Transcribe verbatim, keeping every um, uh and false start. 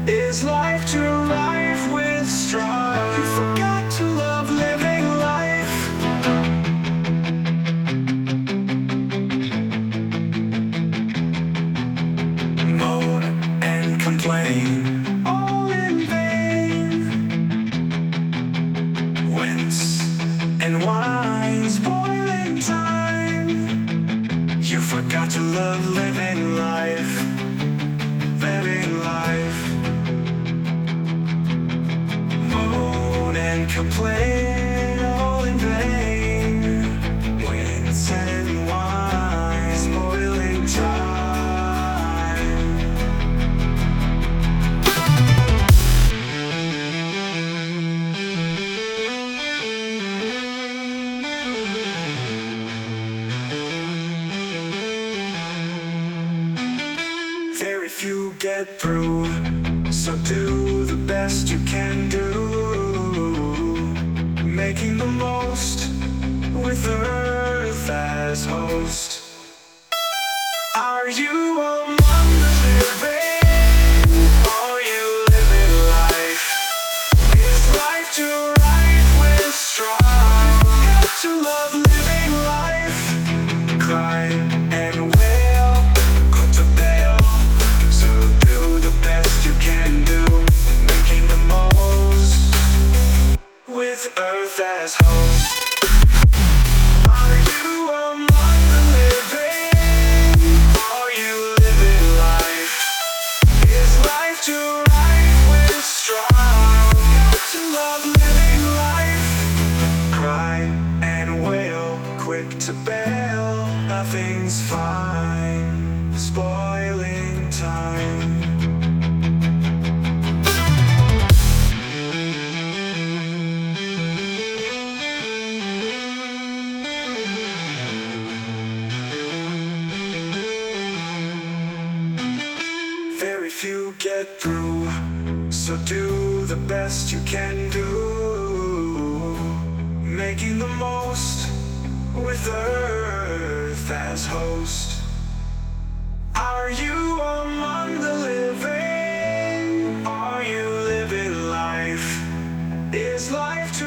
Is life to life with strife? You forgot to love living life. Moan and complain, all in vain. Wince and whine, spoiling time. You forgot to love living life. Living life. Moan and complain, all in vain. Wince and whine, spoiling time. Very few get through, so do the best you can do, making the most with Earth as host. Are you among the living? Are you living life? Is life to right with strife? Got to love living life. Cry and wail, go to bail. So do the best you can do, making the most with Earth as host. Are you among the living? Are you living life? Is life to right with strife? Got to love living life. Cry and wail, quick to bail. Nothing's fine, spoiling time. Very few get through, so do the best you can do, making the most with Earth as host. Are you among the living? Are you living life? Is life to